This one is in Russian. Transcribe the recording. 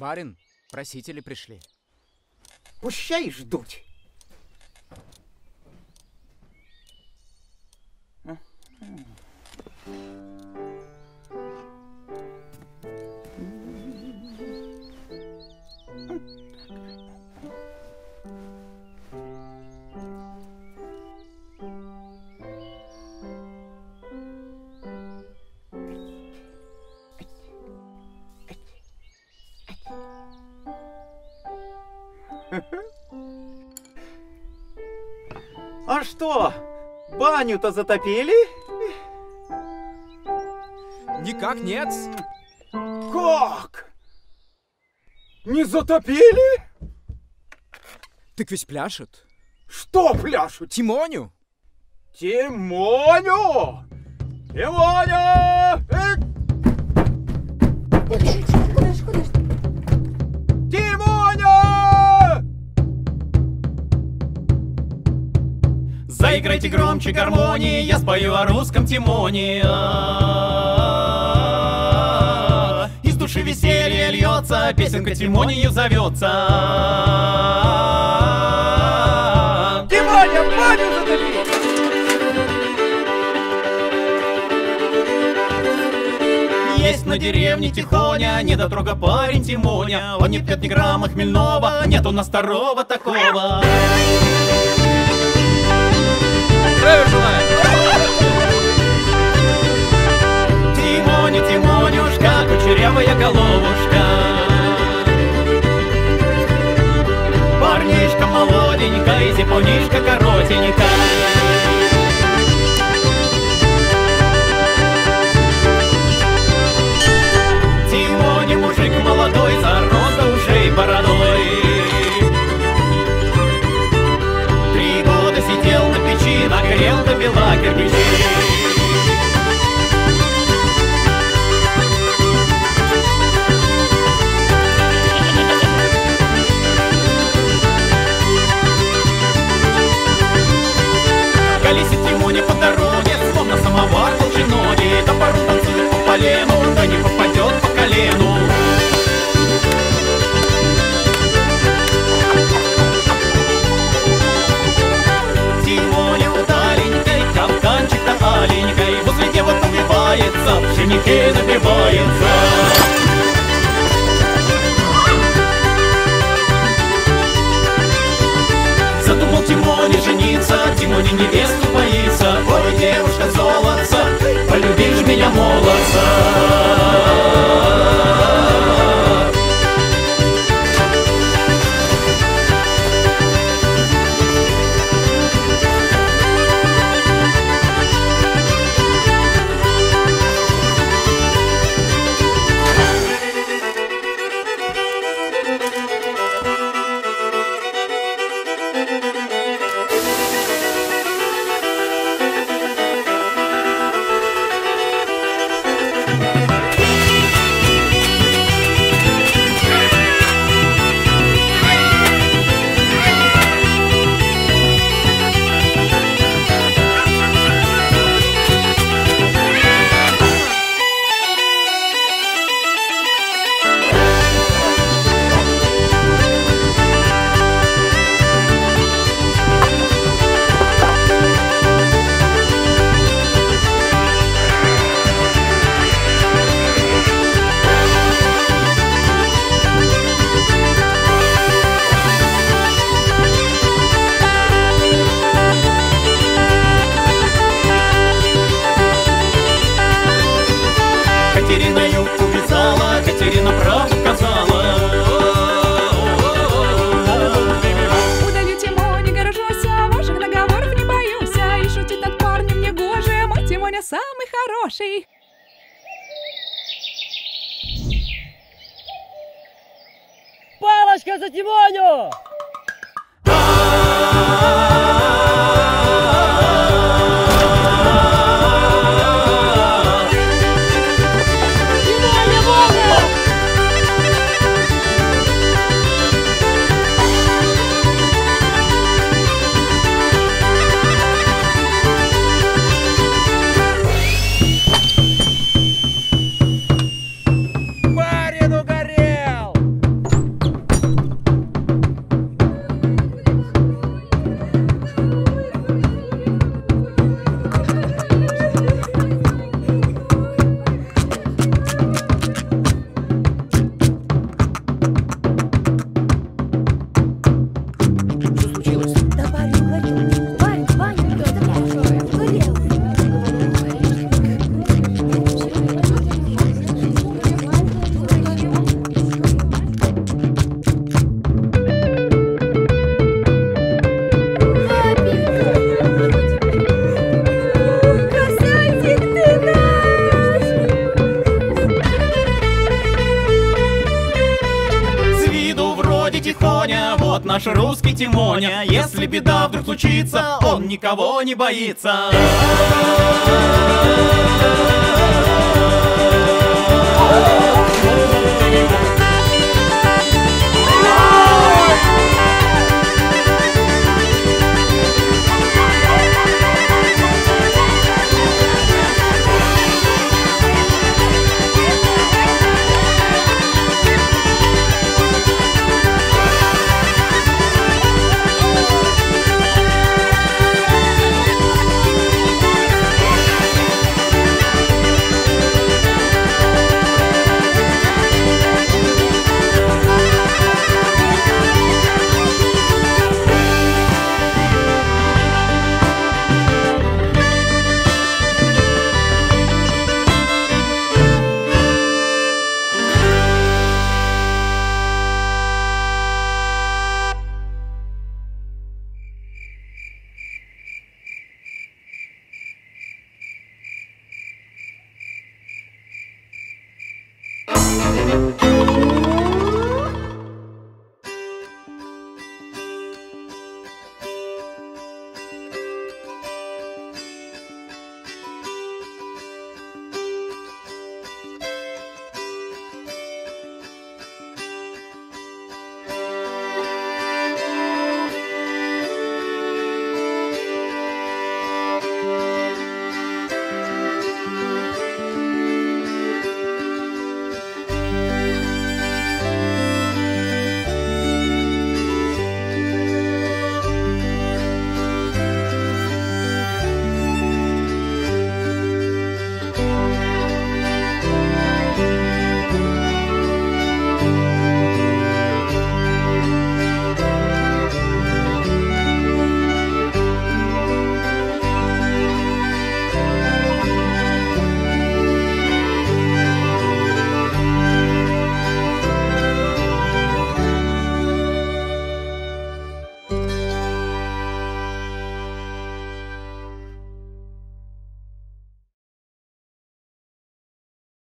Барин, просители пришли. Пущай ждут. А что, баню-то затопили? Никак нет. Как? Не затопили? Так ведь пляшут. Что пляшут? Тимоню. Тимоню! Тимоня! Куда ж? Тимоня! Заиграйте громче гармонии, я спою о русском Тимоне. Из души веселье льется, песенка Тимонию зовется. Тимоня, баню затопи! Есть на деревне Тихоня, недотрога парень Тимоня. Он не пьет ни грамма хмельного, нет у нас второго такого. Здравия желаю! Тимоня, Тимонюшка, кучерявая головушка. Парнишка молоденький, зипунишка коротенький. Тимоня мужик молодой, зарос до ушей бородой. 3 года сидел на печи, нагрел до бела кирпичей. Колесит Тимоня по дороге, словно самовар толщиной. Топору танцует по полену, да не попадет по колену. Тимоня удаленькой, капканчик-то аленькой. Возле девок убивается, в женихе набивается. Задумал Тимоня жениться, Тимоня невесту боится. Ой, девушка золотца, полюбишь меня, молодца. Катерина юбку вязала, Катерина правду сказала. Удалю Тимоня, горжусь, ваших договоров не боюсь. И шутить над парнем не гоже, мой Тимоня самый хороший. Палочка за Тимоню! Барин угорел! Вот наш русский Тимоня, если беда вдруг случится, он никого не боится.